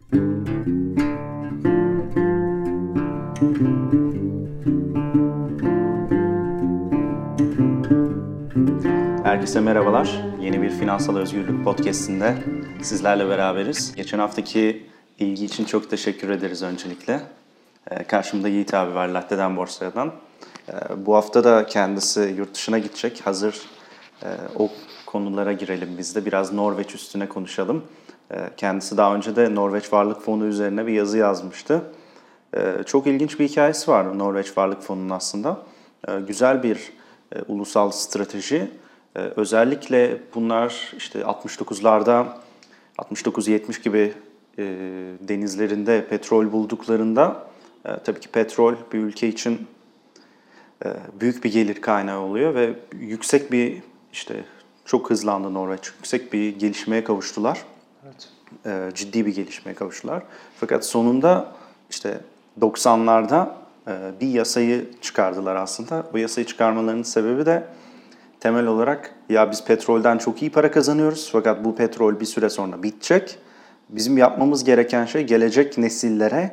Herkese merhabalar. Yeni bir Finansal Özgürlük Podcast'inde sizlerle beraberiz. Geçen haftaki ilgi için çok teşekkür ederiz öncelikle. Karşımda Yiğit abi var Latte'den Borsa'dan. Bu hafta da kendisi yurt dışına gidecek. Hazır o konulara girelim biz de. Biraz Norveç üstüne konuşalım. Kendisi daha önce de Norveç Varlık Fonu üzerine bir yazı yazmıştı. Çok ilginç bir hikayesi var Norveç Varlık Fonu'nun aslında. Güzel bir ulusal strateji. Özellikle bunlar işte 69-70 gibi denizlerinde petrol bulduklarında tabii ki petrol bir ülke için büyük bir gelir kaynağı oluyor ve yüksek bir çok hızlandı Norveç. Yüksek bir gelişmeye kavuştular. Evet. Ciddi bir gelişmeye kavuştular. Fakat sonunda 90'larda bir yasayı çıkardılar aslında. Bu yasayı çıkarmalarının sebebi de temel olarak ya biz petrolden çok iyi para kazanıyoruz fakat bu petrol bir süre sonra bitecek. Bizim yapmamız gereken şey gelecek nesillere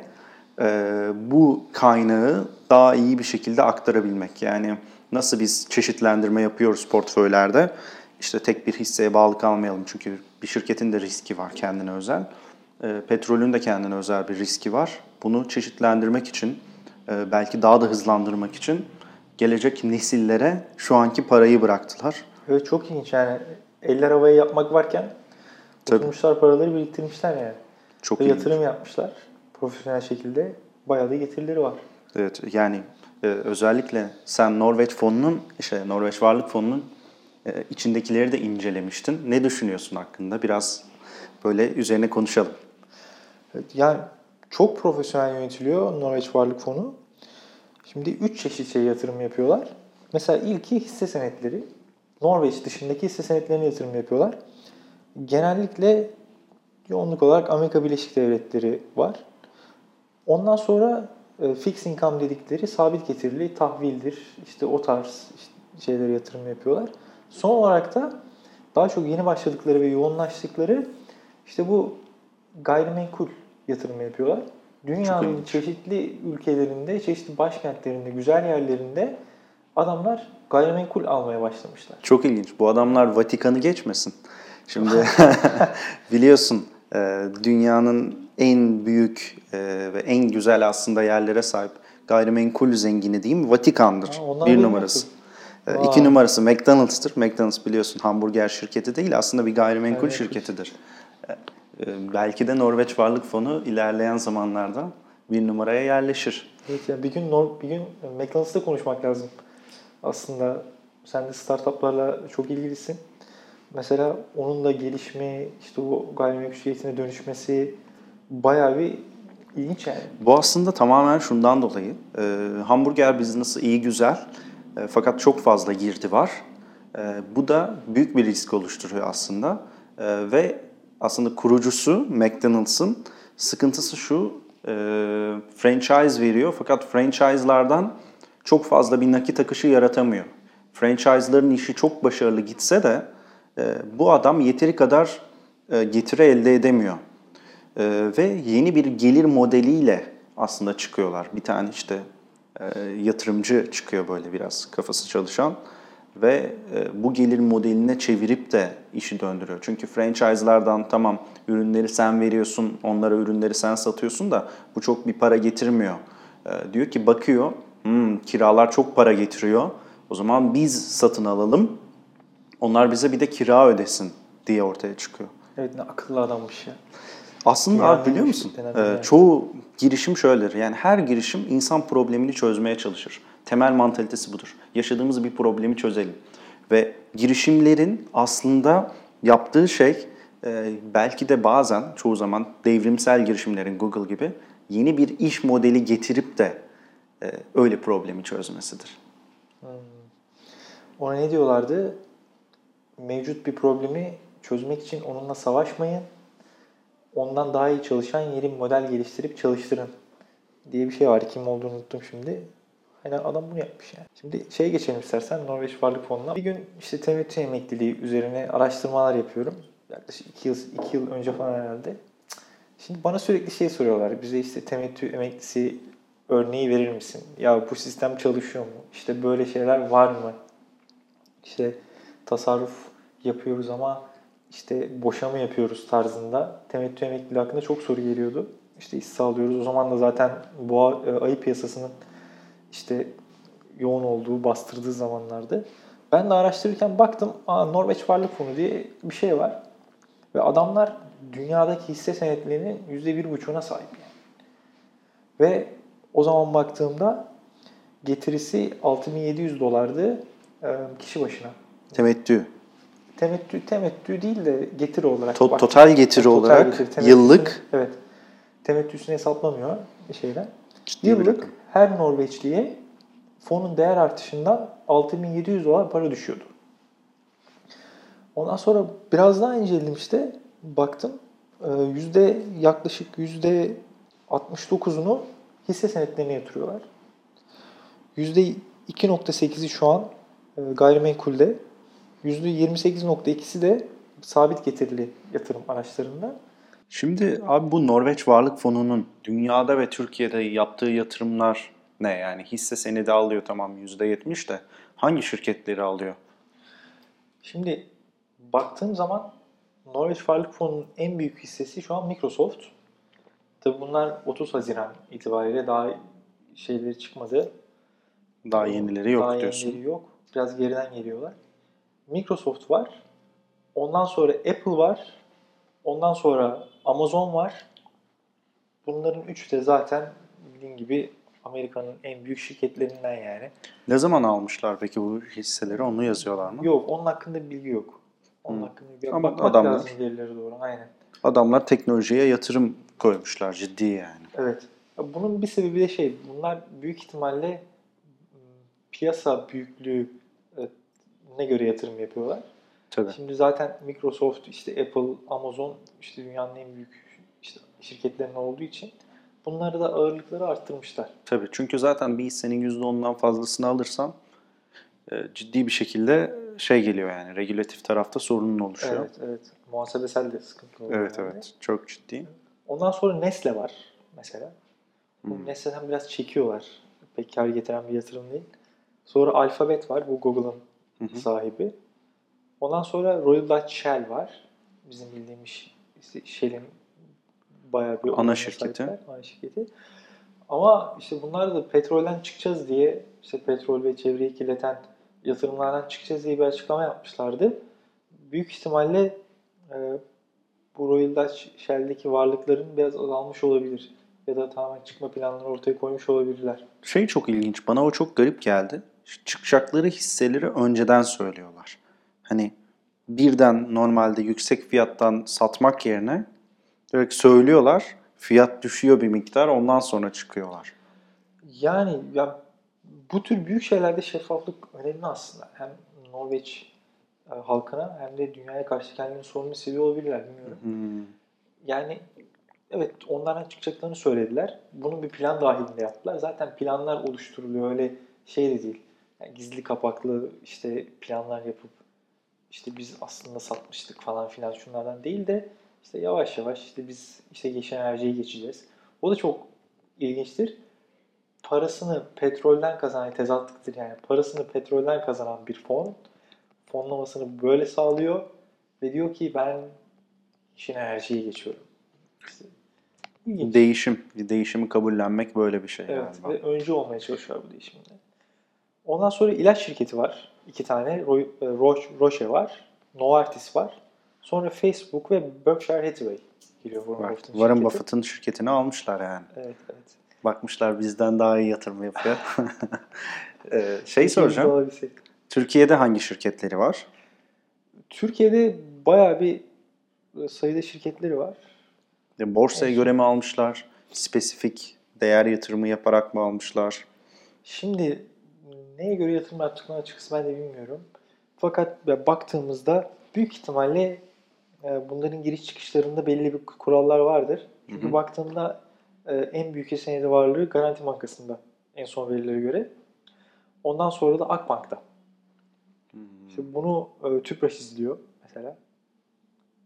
bu kaynağı daha iyi bir şekilde aktarabilmek. Yani nasıl biz çeşitlendirme yapıyoruz portföylerde. Tek bir hisseye bağlı kalmayalım çünkü bir şirketin de riski var kendine özel. Petrolün de kendine özel bir riski var. Bunu çeşitlendirmek için, belki daha da hızlandırmak için gelecek nesillere şu anki parayı bıraktılar. Evet, çok ilginç yani. Eller havaya yapmak varken oturmuşlar, paraları biriktirmişler yani. Çok ve ilginç. yatırım yapmışlar profesyonel şekilde. Bayağı da getirileri var. Evet, yani özellikle sen Norveç Varlık Fonu'nun içindekileri de incelemiştin. Ne düşünüyorsun hakkında? Biraz böyle üzerine konuşalım. Evet, yani çok profesyonel yönetiliyor Norveç Varlık Fonu. Şimdi 3 çeşit yatırım yapıyorlar. Mesela ilki hisse senetleri. Norveç dışındaki hisse senetlerine yatırım yapıyorlar. Genellikle yoğunluk olarak Amerika Birleşik Devletleri var. Ondan sonra fixed income dedikleri sabit getirili tahvildir. O tarz şeylere yatırım yapıyorlar. Son olarak da daha çok yeni başladıkları ve yoğunlaştıkları bu gayrimenkul yatırımı yapıyorlar. Dünyanın çeşitli ülkelerinde, çeşitli başkentlerinde, güzel yerlerinde adamlar gayrimenkul almaya başlamışlar. Çok ilginç. Bu adamlar Vatikan'ı geçmesin. Şimdi biliyorsun dünyanın en büyük ve en güzel aslında yerlere sahip gayrimenkul zengini diyeyim Vatikan'dır. Bir numarası. 2 numarası McDonald's'tır. McDonald's biliyorsun hamburger şirketi değil aslında bir gayrimenkul şirketidir. Belki de Norveç Varlık Fonu ilerleyen zamanlarda bir numaraya yerleşir. Evet, yani bir gün McDonald's'ta konuşmak lazım. Aslında sen de startuplarla çok ilgilisin. Mesela onun da gelişimi, bu gayrimenkul şirketine dönüşmesi bayağı bir ilginç yani. Bu aslında tamamen şundan dolayı. Hamburger business'ı iyi güzel fakat çok fazla girdi var. Bu da büyük bir risk oluşturuyor aslında. Ve aslında kurucusu McDonald's'ın sıkıntısı şu. Franchise veriyor fakat franchise'lardan çok fazla bir nakit akışı yaratamıyor. Franchise'ların işi çok başarılı gitse de bu adam yeteri kadar getiri elde edemiyor. Ve yeni bir gelir modeliyle aslında çıkıyorlar. Bir tane yatırımcı çıkıyor böyle biraz kafası çalışan ve bu gelir modeline çevirip de işi döndürüyor. Çünkü franchise'lardan tamam ürünleri sen veriyorsun, onlara ürünleri sen satıyorsun da bu çok bir para getirmiyor. Diyor ki bakıyor, kiralar çok para getiriyor. O zaman biz satın alalım, onlar bize bir de kira ödesin diye ortaya çıkıyor. Evet, ne akıllı adammış ya. Aslında abi biliyor musun? Çoğu girişim şöyledir. Yani her girişim insan problemini çözmeye çalışır. Temel mantalitesi budur. Yaşadığımız bir problemi çözelim. Ve girişimlerin aslında yaptığı şey belki de bazen çoğu zaman devrimsel girişimlerin Google gibi yeni bir iş modeli getirip de öyle problemi çözmesidir. Ona ne diyorlardı? Mevcut bir problemi çözmek için onunla savaşmayın. Ondan daha iyi çalışan yeni bir model geliştirip çalıştırın diye bir şey var. Kim olduğunu unuttum şimdi. Aynen adam bunu yapmış yani. Şimdi geçelim istersen Norveç Varlık Fonu'na. Bir gün temettü emekliliği üzerine araştırmalar yapıyorum. Yaklaşık 2 yıl önce falan herhalde. Şimdi bana sürekli şey soruyorlar. Bize işte temettü emeklisi örneği verir misin? Ya bu sistem çalışıyor mu? İşte böyle şeyler var mı? İşte tasarruf yapıyoruz ama işte boşa mı yapıyoruz tarzında temettü emekliliği hakkında çok soru geliyordu. İşte iş sağlıyoruz. O zaman da zaten bu ayı piyasasının işte yoğun olduğu, bastırdığı zamanlardı. Ben de araştırırken baktım, Norveç Varlık Fonu diye bir şey var. Ve adamlar dünyadaki hisse senetlerinin %1,5'una sahip. Yani. Ve o zaman baktığımda getirisi $6.700 kişi başına. Temettü. Temettü değil de getiri olarak. Total getiri olarak yıllık. Evet. Temettüsünü hesaplamıyor şeyden. Ciddi bir Yıllık rakam. her Norveçliye fonun değer artışından $6.700 para düşüyordu. Ondan sonra biraz daha inceledim işte. Baktım yaklaşık %69'unu hisse senetlerine yatırıyorlar. %2.8'i şu an gayrimenkulde. %28.2'si de sabit getirili yatırım araçlarında. Şimdi abi bu Norveç Varlık Fonu'nun dünyada ve Türkiye'de yaptığı yatırımlar ne? Yani hisse senedi alıyor tamam %70 de hangi şirketleri alıyor? Şimdi baktığım zaman Norveç Varlık Fonu'nun en büyük hissesi şu an Microsoft. Tabii bunlar 30 Haziran itibariyle daha şeyleri çıkmadı. Daha yenileri yok Daha diyorsun. yenileri yok. Biraz geriden geliyorlar. Microsoft var. Ondan sonra Apple var. Ondan sonra Amazon var. Bunların üçü de zaten bildiğin gibi Amerika'nın en büyük şirketlerinden yani. Ne zaman almışlar peki bu hisseleri? Onu yazıyorlar mı? Yok, onun hakkında bir bilgi yok. Onun hakkında bir Ama bakmak lazım verilere doğru. Aynen. Adamlar teknolojiye yatırım koymuşlar ciddi yani. Evet. Bunun bir sebebi de bunlar büyük ihtimalle piyasa büyüklüğü ne göre yatırım yapıyorlar. Tabii. Şimdi zaten Microsoft, işte Apple, Amazon işte dünyanın en büyük işte şirketlerinin olduğu için bunları da ağırlıkları arttırmışlar. Tabii çünkü zaten bir hissenin %10'undan fazlasını alırsan ciddi bir şekilde geliyor yani regülatif tarafta sorunun oluşuyor. Evet, evet. Muhasebesel de sıkıntı oluyor. Evet, yani. evet. Çok ciddi. Ondan sonra Nestle var mesela. Bu Nestle'den biraz çekiyorlar. Pek kar getiren bir yatırım değil. Sonra Alphabet var. Bu Google'ın sahibi. Ondan sonra Royal Dutch Shell var. Bizim bildiğimiz işte Shell'in bayağı bir Ana şirketi. Ana şirketi. Ama işte bunlar da petrolden çıkacağız diye, işte petrol ve çevreyi kirleten yatırımlardan çıkacağız diye bir açıklama yapmışlardı. Büyük ihtimalle bu Royal Dutch Shell'deki varlıkların biraz azalmış olabilir. Ya da tamamen çıkma planları ortaya koymuş olabilirler. Çok ilginç. Bana o çok garip geldi. Çıkacakları hisseleri önceden söylüyorlar. Hani birden normalde yüksek fiyattan satmak yerine direkt söylüyorlar. Fiyat düşüyor bir miktar ondan sonra çıkıyorlar. Yani ya bu tür büyük şeylerde şeffaflık önemli aslında. Hem Norveç halkına hem de dünyaya karşı kendini sorumlu hissediyor olabilirler bilmiyorum. Yani evet onlardan çıkacaklarını söylediler. Bunun bir plan dahilinde yaptılar. Zaten planlar oluşturuluyor öyle de değil. Yani gizli kapaklı işte planlar yapıp işte biz aslında satmıştık falan filan şunlardan değil de işte yavaş yavaş işte biz işte yeşil enerjiye geçeceğiz. O da çok ilginçtir. Parasını petrolden kazanan tezatlıktır yani. Parasını petrolden kazanan bir fonlamasını böyle sağlıyor ve diyor ki ben yeşil enerjiye geçiyorum. İşte İlginç. Değişimi kabullenmek böyle bir şey Evet galiba. ve öncü olmaya çalışıyor bu değişimde. Ondan sonra ilaç şirketi var. 2 tane. Roche var. Novartis var. Sonra Facebook ve Berkshire Hathaway geliyor Warren Buffett'ın şirketini almışlar yani. Evet, evet. Bakmışlar bizden daha iyi yatırım yapıyor. Soracağım. Türkiye'de hangi şirketleri var? Türkiye'de bayağı bir sayıda şirketleri var. Borsaya göre mi almışlar? Spesifik değer yatırımı yaparak mı almışlar? Şimdi neye göre yatırım yaptıklarını açıkçası ben de bilmiyorum. Fakat baktığımızda büyük ihtimalle bunların giriş çıkışlarında belli bir kurallar vardır. Çünkü baktığımda en büyük hisse senedi varlığı Garanti Bankası'nda en son verilere göre. Ondan sonra da Akbank'ta. İşte bunu Tüpraş izliyor mesela.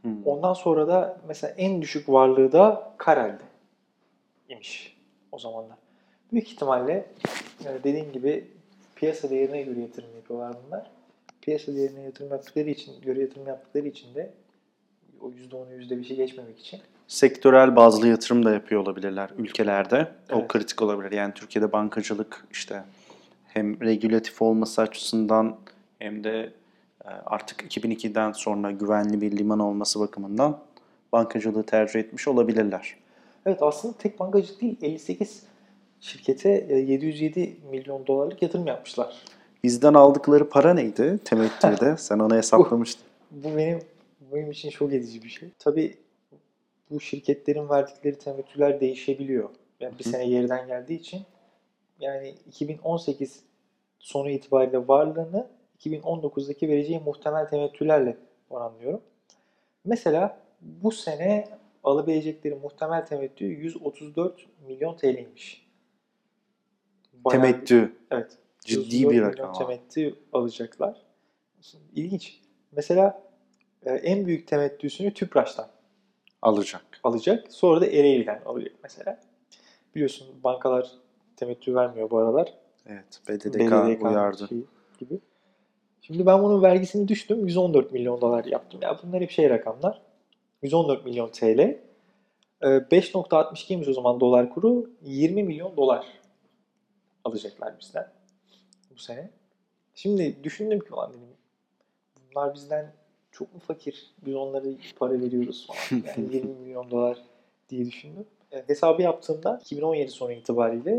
Ondan sonra da mesela en düşük varlığı da Karel'de imiş o zamanlar. Büyük ihtimalle dediğim gibi piyasa değerine göre yatırım yapıyorlar bunlar. Piyasa değerine yatırım yaptıkları için de o %10'u %5'i geçmemek için. Sektörel bazlı yatırım da yapıyor olabilirler ülkelerde. Evet. O kritik olabilir. Yani Türkiye'de bankacılık işte hem regülatif olması açısından hem de artık 2002'den sonra güvenli bir liman olması bakımından bankacılığı tercih etmiş olabilirler. Evet, aslında tek bankacılık değil, 58 şirkete 707 milyon dolarlık yatırım yapmışlar. Bizden aldıkları para neydi temettüde? Sen onu hesaplamıştın. Bu benim için şok edici bir şey. Tabii bu şirketlerin verdikleri temettüler değişebiliyor. Yani bir sene geriden geldiği için yani 2018 sonu itibariyle varlığını 2019'daki vereceği muhtemel temettülerle oranlıyorum. Mesela bu sene alabilecekleri muhtemel temettü 134 milyon TL'ymiş. Temettü. Evet. Ciddi 134 bir milyon rakam. temettü alacaklar. İlginç. Mesela en büyük temettüsünü Tüpraş'tan alacak. Sonra da Ereğli'den alacak mesela. Biliyorsun bankalar temettü vermiyor bu aralar. Evet, BDDK uyardı. Gibi. Şimdi ben bunun vergisini düştüm. 114 milyon dolar yaptım. Ya bunlar hep rakamlar. 114 milyon TL. 5.62'ymiş o zaman dolar kuru. 20 milyon dolar alacaklar bizden bu sene. Şimdi düşündüm ki lan dedim, bunlar bizden çok mu fakir? Biz onlara para veriyoruz falan. Yani 20 milyon dolar diye düşündüm. Hesabı yaptığımda 2017 sonu itibariyle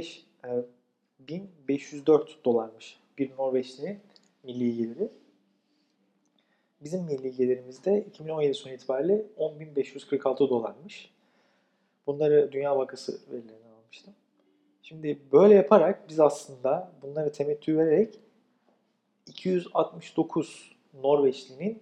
75.504 dolarmış bir Norveçli'nin milli geliri. Bizim milli gelirimiz de 2017 sonu itibariyle 10.546 dolarmış. Bunları Dünya Bankası verilerinden almıştım. Şimdi böyle yaparak biz aslında bunları temettü vererek 269 Norveçli'nin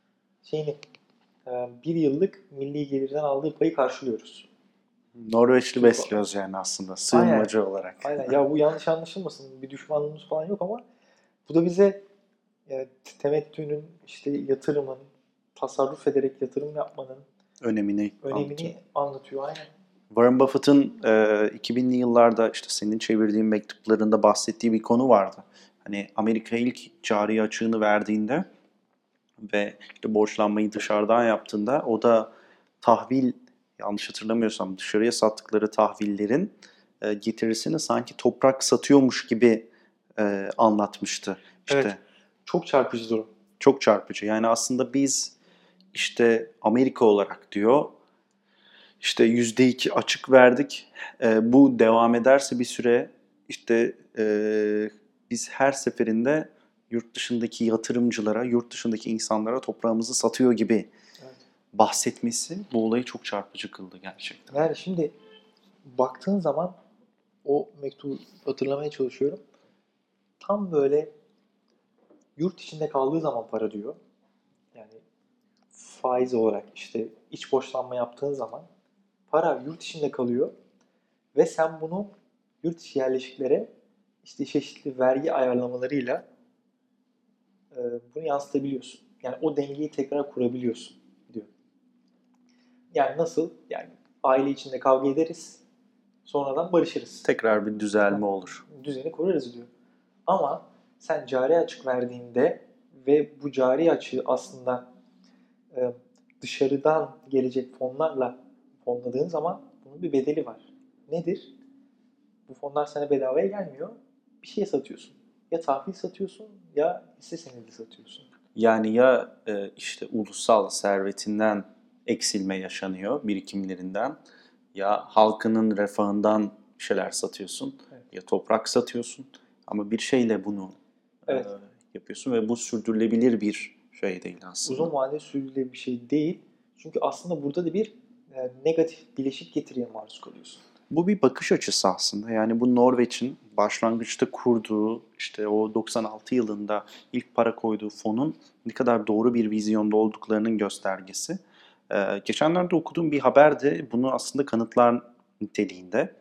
bir yıllık milli gelirden aldığı payı karşılıyoruz. Norveçli besliyoruz yani aslında sığınmacı olarak. Aynen. Ya bu yanlış anlaşılmasın. Bir düşmanlığımız falan yok ama bu da bize temettünün, yatırımın, tasarruf ederek yatırım yapmanın önemini anlatıyor. Aynen. Warren Buffett'ın 2000'li yıllarda işte senin çevirdiğin mektuplarında bahsettiği bir konu vardı. Hani Amerika ilk cari açığını verdiğinde ve işte borçlanmayı dışarıdan yaptığında o da tahvil, yanlış hatırlamıyorsam dışarıya sattıkları tahvillerin getirisini sanki toprak satıyormuş gibi anlatmıştı. İşte, evet. Çok çarpıcı durum. Çok çarpıcı. Yani aslında biz işte Amerika olarak diyor işte %2 açık verdik. Bu devam ederse bir süre işte biz her seferinde yurt dışındaki yatırımcılara, yurt dışındaki insanlara toprağımızı satıyor gibi bahsetmesi bu olayı çok çarpıcı kıldı gerçekten. Yani şimdi baktığın zaman o mektubu hatırlamaya çalışıyorum. Tam böyle yurt içinde kaldığı zaman para diyor. Yani faiz olarak iç borçlanma yaptığın zaman para yurt içinde kalıyor ve sen bunu yurt içi yerleşiklere çeşitli vergi ayarlamalarıyla bunu yansıtabiliyorsun. Yani o dengeyi tekrar kurabiliyorsun diyor. Yani nasıl? Yani aile içinde kavga ederiz, sonradan barışırız. Tekrar bir düzelme olur. Düzeni kurarız diyor. Ama sen cari açık verdiğinde ve bu cari açığı aslında dışarıdan gelecek fonlarla fonladığın zaman bunun bir bedeli var. Nedir? Bu fonlar sana bedavaya gelmiyor. Bir şey satıyorsun. Ya tahvil satıyorsun ya hisse senedi satıyorsun. Yani ya işte ulusal servetinden eksilme yaşanıyor, birikimlerinden, ya halkının refahından bir şeyler satıyorsun, ya toprak satıyorsun ama bir şeyle bunu yapıyorsun ve bu sürdürülebilir bir şey değil aslında. Uzun vadede sürdürülebilir bir şey değil. Çünkü aslında burada da bir negatif bileşik getiriye maruz kalıyorsun. Bu bir bakış açısı aslında. Yani bu Norveç'in başlangıçta kurduğu işte o 96 yılında ilk para koyduğu fonun ne kadar doğru bir vizyonda olduklarının göstergesi. Geçenlerde okuduğum bir haber de bunu aslında kanıtlar niteliğinde.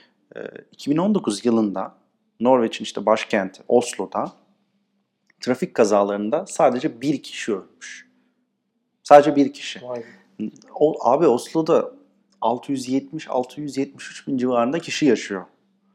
2019 yılında Norveç'in işte başkenti Oslo'da trafik kazalarında sadece bir kişi ölmüş. Sadece bir kişi. Vay. Abi Oslo'da 670-673 bin civarında kişi yaşıyor.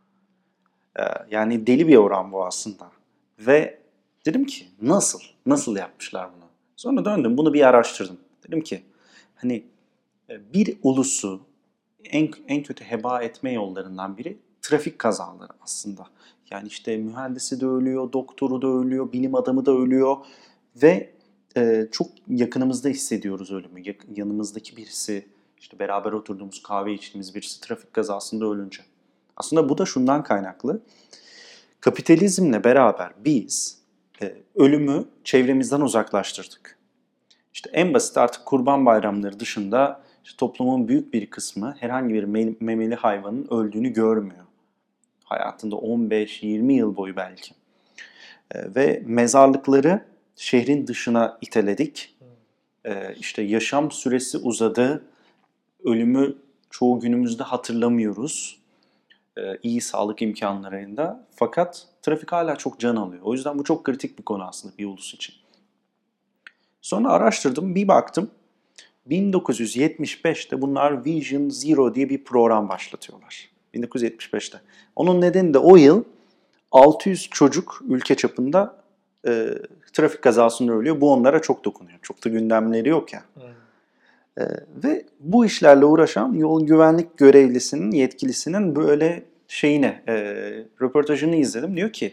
Yani deli bir oran bu aslında. Ve dedim ki nasıl yapmışlar bunu? Sonra döndüm bunu bir araştırdım. Dedim ki hani bir ulusu en kötü heba etme yollarından biri trafik kazaları aslında. Yani işte mühendisi de ölüyor, doktoru da ölüyor, bilim adamı da ölüyor ve çok yakınımızda hissediyoruz ölümü. Yanımızdaki birisi, işte beraber oturduğumuz, kahve içtiğimiz birisi trafik kazasında ölünce. Aslında bu da şundan kaynaklı. Kapitalizmle beraber biz ölümü çevremizden uzaklaştırdık. İşte en basit artık kurban bayramları dışında işte toplumun büyük bir kısmı herhangi bir memeli hayvanın öldüğünü görmüyor. Hayatında 15-20 yıl boyu belki. Ve mezarlıkları şehrin dışına iteledik. İşte yaşam süresi uzadı. Ölümü çoğu günümüzde hatırlamıyoruz. İyi sağlık imkanlarında. Fakat trafik hala çok can alıyor. O yüzden bu çok kritik bir konu aslında bir ulus için. Sonra araştırdım, bir baktım. 1975'te bunlar Vision Zero diye bir program başlatıyorlar. 1975'te. Onun nedeni de o yıl 600 çocuk ülke çapında trafik kazasında ölüyor. Bu onlara çok dokunuyor. Çok da gündemleri yok ya. Ve bu işlerle uğraşan yol güvenlik görevlisinin, yetkilisinin böyle röportajını izledim. Diyor ki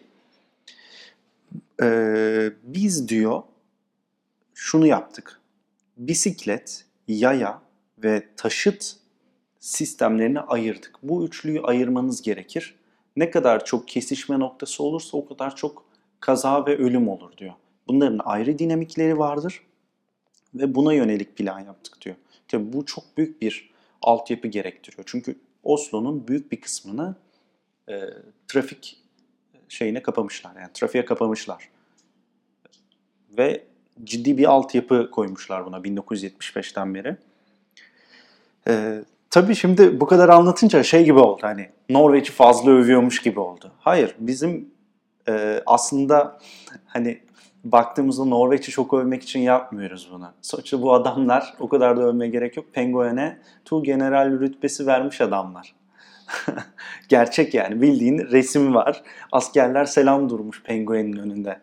biz diyor şunu yaptık. Bisiklet, yaya ve taşıt sistemlerini ayırdık. Bu üçlüyü ayırmanız gerekir. Ne kadar çok kesişme noktası olursa o kadar çok kaza ve ölüm olur diyor. Bunların ayrı dinamikleri vardır ve buna yönelik plan yaptık diyor. Tabii bu çok büyük bir altyapı gerektiriyor. Çünkü Oslo'nun büyük bir kısmını trafik kapamışlar. Yani trafiğe kapamışlar. Ve ciddi bir altyapı koymuşlar buna 1975'ten beri. Tabii şimdi bu kadar anlatınca gibi oldu, hani Norveç'i fazla övüyormuş gibi oldu. Hayır, bizim aslında hani baktığımızda Norveç'i çok övmek için yapmıyoruz bunu. Sonuçta bu adamlar, o kadar da övmeye gerek yok, Penguen'e Tuğgeneral rütbesi vermiş adamlar. Gerçek yani, bildiğin resim var. Askerler selam durmuş Penguen'in önünde.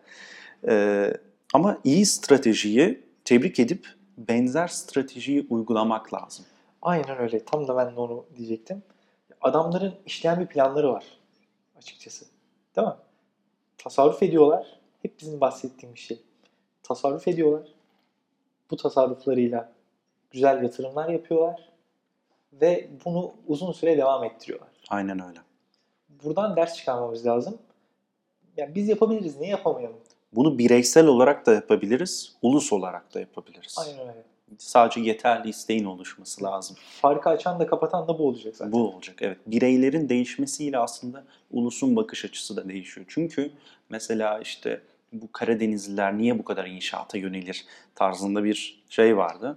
Ama iyi stratejiyi tebrik edip benzer stratejiyi uygulamak lazım. Aynen öyle. Tam da ben de onu diyecektim. Adamların işleyen bir planları var açıkçası. Değil mi? Tasarruf ediyorlar. Hep bizim bahsettiğimiz şey. Tasarruf ediyorlar. Bu tasarruflarıyla güzel yatırımlar yapıyorlar. Ve bunu uzun süre devam ettiriyorlar. Aynen öyle. Buradan ders çıkarmamız lazım. Yani biz yapabiliriz. Niye yapamayalım? Bunu bireysel olarak da yapabiliriz, ulus olarak da yapabiliriz. Aynen öyle. Sadece yeterli isteğin oluşması lazım. Farkı açan da kapatan da bu olacak zaten. Bu olacak, evet. Bireylerin değişmesiyle aslında ulusun bakış açısı da değişiyor. Çünkü mesela işte bu Karadenizliler niye bu kadar inşaata yönelir tarzında bir vardı.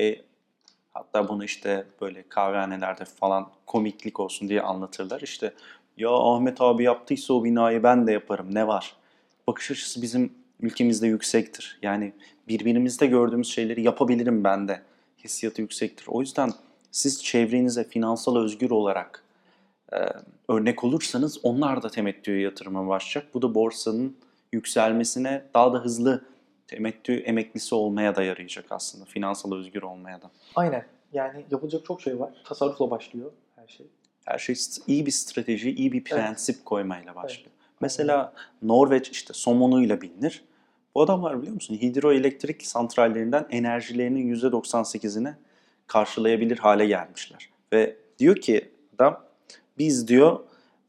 Hatta bunu işte böyle kahvehanelerde falan komiklik olsun diye anlatırlar. İşte ya Ahmet abi yaptıysa o binayı ben de yaparım, ne var? Bakış açısı bizim ülkemizde yüksektir. Yani birbirimizde gördüğümüz şeyleri yapabilirim ben de hissiyatı yüksektir. O yüzden siz çevrenize finansal özgür olarak örnek olursanız onlar da temettüye yatırıma başlayacak. Bu da borsanın yükselmesine, daha da hızlı temettü emeklisi olmaya da yarayacak aslında. Finansal özgür olmaya da. Aynen. Yani yapılacak çok şey var. Tasarrufla başlıyor her şey. Her şey iyi bir strateji, iyi bir prensip koymayla başlıyor. Evet. Mesela Norveç işte somonuyla bilinir. Bu adamlar biliyor musun hidroelektrik santrallerinden enerjilerinin %98'ini karşılayabilir hale gelmişler. Ve diyor ki adam, biz diyor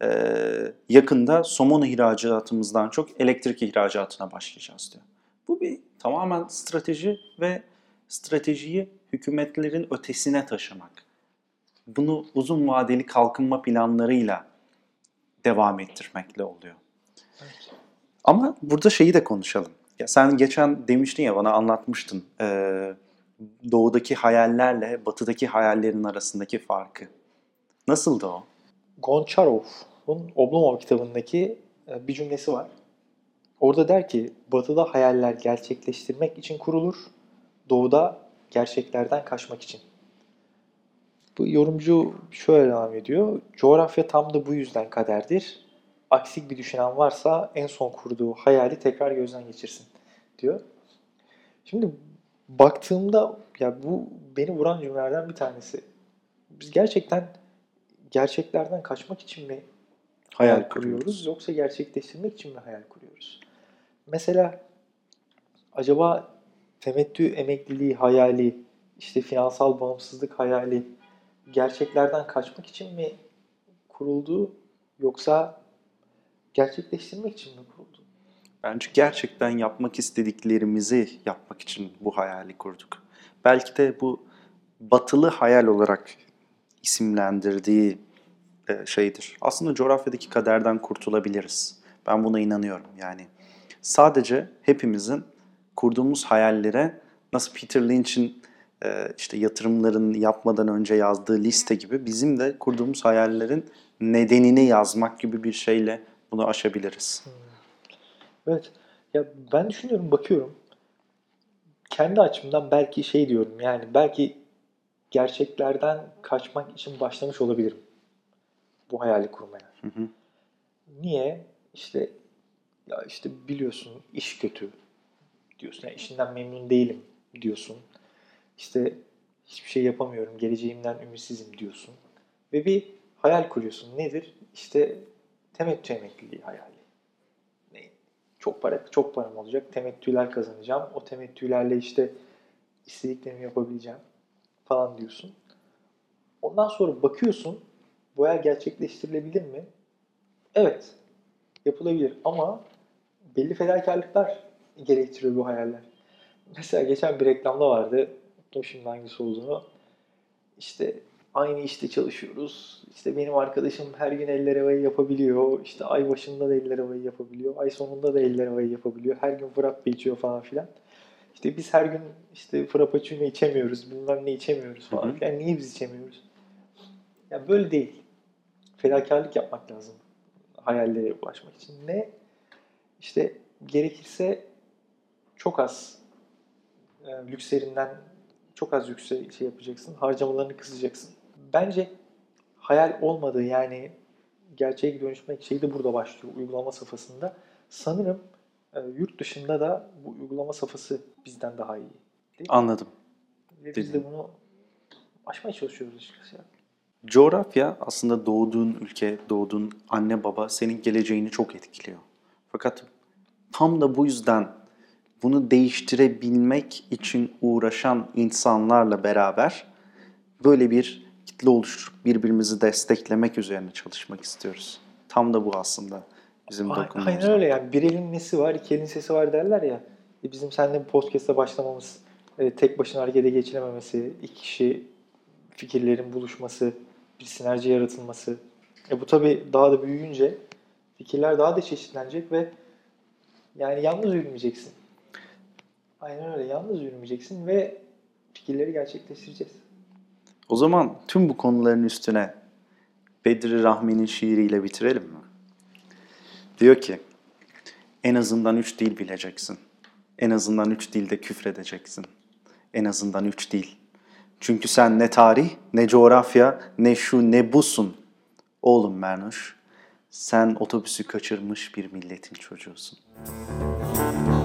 yakında somon ihracatımızdan çok elektrik ihracatına başlayacağız diyor. Bu bir tamamen strateji ve stratejiyi hükümetlerin ötesine taşımak. Bunu uzun vadeli kalkınma planlarıyla devam ettirmekle oluyor. Evet. Ama burada de konuşalım. Ya sen geçen demiştin ya, bana anlatmıştın. Doğudaki hayallerle batıdaki hayallerin arasındaki farkı. Nasıldı o? Gonçarov'un Oblomov kitabındaki bir cümlesi var. Orada der ki, Batı'da hayaller gerçekleştirmek için kurulur, Doğu'da gerçeklerden kaçmak için. Bu yorumcu şöyle devam ediyor. Coğrafya tam da bu yüzden kaderdir. Aksik bir düşünen varsa en son kurduğu hayali tekrar gözden geçirsin diyor. Şimdi baktığımda ya bu beni vuran cümlelerden bir tanesi. Biz gerçekten gerçeklerden kaçmak için mi hayal kuruyoruz yoksa gerçekleştirmek için mi hayal kuruyoruz? Mesela acaba temettü emekliliği hayali, işte finansal bağımsızlık hayali gerçeklerden kaçmak için mi kuruldu yoksa gerçekleştirmek için mi kuruldu? Bence gerçekten yapmak istediklerimizi yapmak için bu hayali kurduk. Belki de bu batılı hayal olarak isimlendirdiği şeydir. Aslında coğrafyadaki kaderden kurtulabiliriz. Ben buna inanıyorum yani. Sadece hepimizin kurduğumuz hayallere nasıl Peter Lynch'in işte yatırımlarını yapmadan önce yazdığı liste gibi bizim de kurduğumuz hayallerin nedenini yazmak gibi bir şeyle bunu aşabiliriz. Evet. Ya ben düşünüyorum, bakıyorum. Kendi açımdan belki şey diyorum yani belki gerçeklerden kaçmak için başlamış olabilirim bu hayali kurmaya. Niye? İşte ya işte biliyorsun iş kötü diyorsun. Yani işinden memnun değilim diyorsun. İşte hiçbir şey yapamıyorum, geleceğimden ümitsizim diyorsun. Ve bir hayal kuruyorsun. Nedir? İşte temettü emekliliği hayali. Ne? Çok param olacak. Temettüler kazanacağım. O temettülerle işte istediklerimi yapabileceğim falan diyorsun. Ondan sonra bakıyorsun bu hayal gerçekleştirilebilir mi? Evet, yapılabilir ama belli fedakarlıklar gerektiriyor bu hayaller. Mesela geçen bir reklamda vardı. Unuttum şimdi hangisi olduğunu. İşte aynı işte çalışıyoruz. İşte benim arkadaşım her gün eller havayı yapabiliyor. İşte ay başında da eller havayı yapabiliyor. Ay sonunda da eller havayı yapabiliyor. Her gün frappe içiyor falan filan. İşte biz her gün işte frappuccino içemiyoruz. Bilmem ne içemiyoruz falan filan. Niye biz içemiyoruz? Ya böyle değil. Fedakarlık yapmak lazım hayallere ulaşmak için. Ne? İşte gerekirse çok az lükslerinden çok az yüksek şey yapacaksın. Harcamalarını kısacaksın. Bence hayal olmadığı yani gerçeğe dönüşmek şey de burada başlıyor uygulama safhasında. Sanırım yurt dışında da bu uygulama safhası bizden daha iyi. Anladım. Ve biz de bunu aşmaya çalışıyoruz açıkçası. Coğrafya aslında doğduğun ülke, doğduğun anne baba senin geleceğini çok etkiliyor. Fakat tam da bu yüzden bunu değiştirebilmek için uğraşan insanlarla beraber böyle bir kitle oluşturup birbirimizi desteklemek üzerine çalışmak istiyoruz. Tam da bu aslında bizim dokunduğumuz Aynen öyle nokta. yani. Bir elin nesi var, iki elin sesi var derler ya. Bizim seninle bu podcast'a başlamamız, tek başına harekete geçirememesi, iki kişi fikirlerin buluşması, bir sinerji yaratılması. Bu tabii daha da büyüyünce fikirler daha da çeşitlenecek ve yani yalnız yürümeyeceksin. Aynen öyle. Yalnız yürümeyeceksin ve fikirleri gerçekleştireceğiz. O zaman tüm bu konuların üstüne Bedri Rahmi'nin şiiriyle bitirelim mi? Diyor ki, en azından 3 dil bileceksin. En azından 3 dilde küfredeceksin. En azından 3 dil. Çünkü sen ne tarih, ne coğrafya, ne şu ne busun. Oğlum Mernuş, sen otobüsü kaçırmış bir milletin çocuğusun.